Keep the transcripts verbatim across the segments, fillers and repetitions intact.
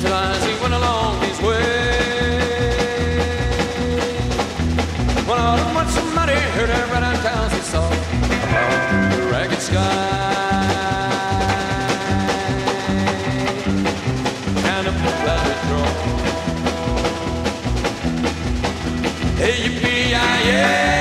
So as he went along his way, one autumn when somebody heard him right out of town, he saw above the ragged sky and a clouded throne. Hey, yippee-yi-yay!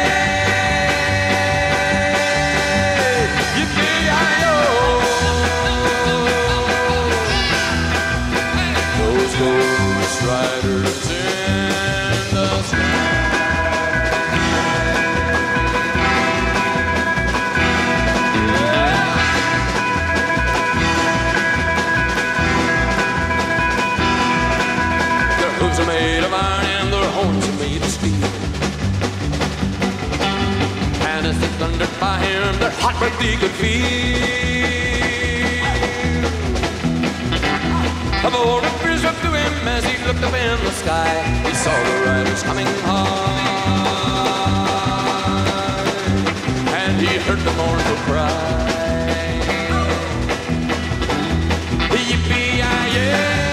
Ghost riders in the sky. Their hooves are made of iron and their horns are made of steel. And as they thundered by him, their hot breath he could feel. A bold breeze swept through him as he looked up in the sky. He saw the riders coming hard, and he heard the mournful cry. Yippee-yi-yay!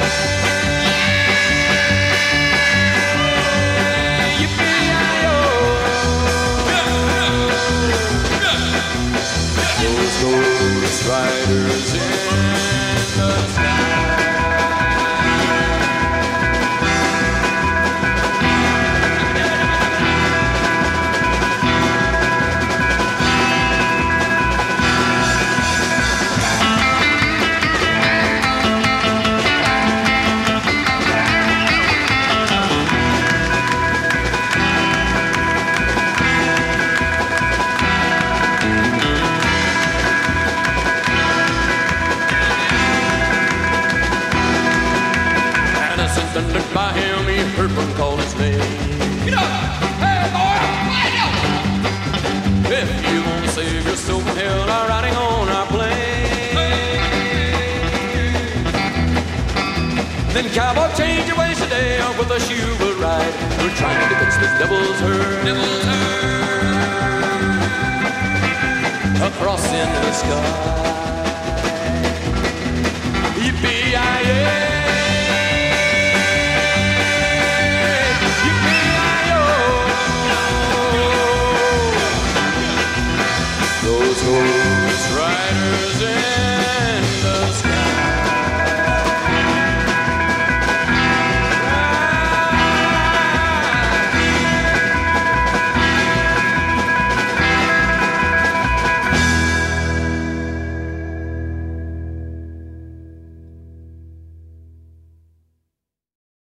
Yippee-yi-yo! Those ghost riders in the sky. Thundered by him, he heard one call his name. Get up! Hey, boy! Line up! If you want to save your soul from hell, are riding on our plane. Then cowboy, change your ways today, or with us you will ride. We're trying to catch the devil's herd, devil's herd across in the sky.